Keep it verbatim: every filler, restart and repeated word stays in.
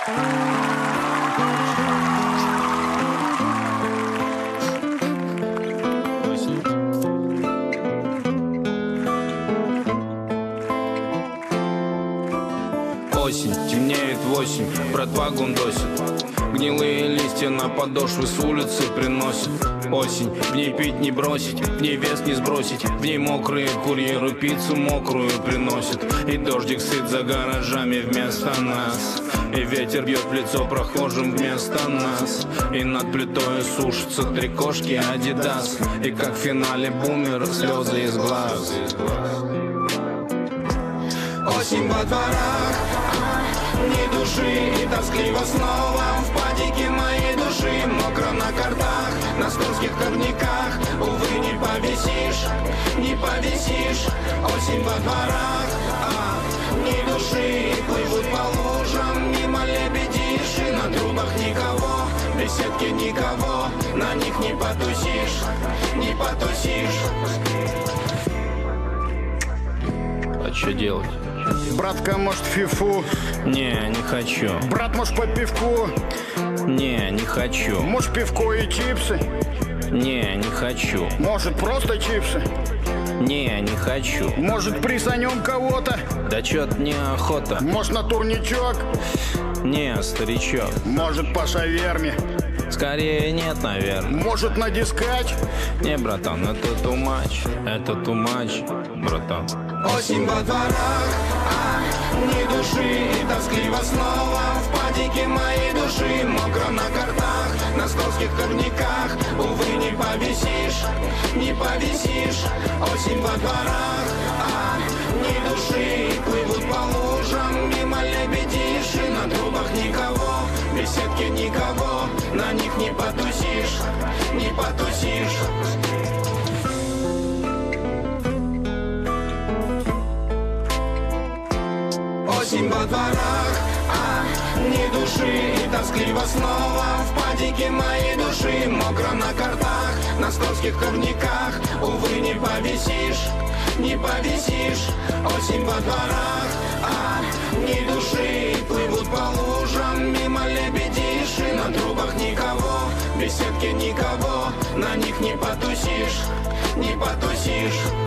Осень, темнеет восемь, братва гундосит. Гнилые листья на подошвы с улицы приносят. Осень, в ней пить не бросить, в ней вес не сбросить. В ней мокрые курьеры пиццу мокрую приносят. И дождик сыт за гаражами вместо нас. И ветер бьет в лицо прохожим вместо нас. И над плитой сушатся три кошки Адидас. И как в финале бумер слезы из глаз. Осень во дворах, ни души, и тоскливо снова в падике моей души. Мокро на картах, на скользких турниках. Увы, не повисишь, не повисишь. Осень во дворах, а, ни души, и плывут по лужам мимо лебедишь. И на трубах никого, в беседке никого. На них не потусишь, не потусишь. А что делать? Братка, может, фифу? Не, не хочу. Брат, может, по пивку? Не, не хочу. Может, пивко и чипсы? Не, не хочу. Может, просто чипсы? Не, не хочу. Может, присанем кого-то? Да чё-то неохота. Может, на турничок? Не, старичок. Может, по шаверме? Скорее нет, наверное. Может, на дискач? Не, братан, это too much. Это too much, братан. Осень во дворах, а, ни души, и тоскливо снова в падике моей души. Мокро на картах, на скользких турниках. Увы, не повисишь, не повисишь. Осень во дворах, а, ни души, и плывут по лужам мимо лебедишь. И на трубах никого, в беседке никого. На них не потусишь, не потусишь. Осень во дворах, а, ни души, и тоскливо снова в падике моей души. Мокро на картах, на скользких турниках. Увы, не повисишь, не повисишь. Осень во дворах, а, ни души, и плывут по лужам мимо лебедишь. И на трубах никого, в беседке никого. На них не потусишь, не потусишь.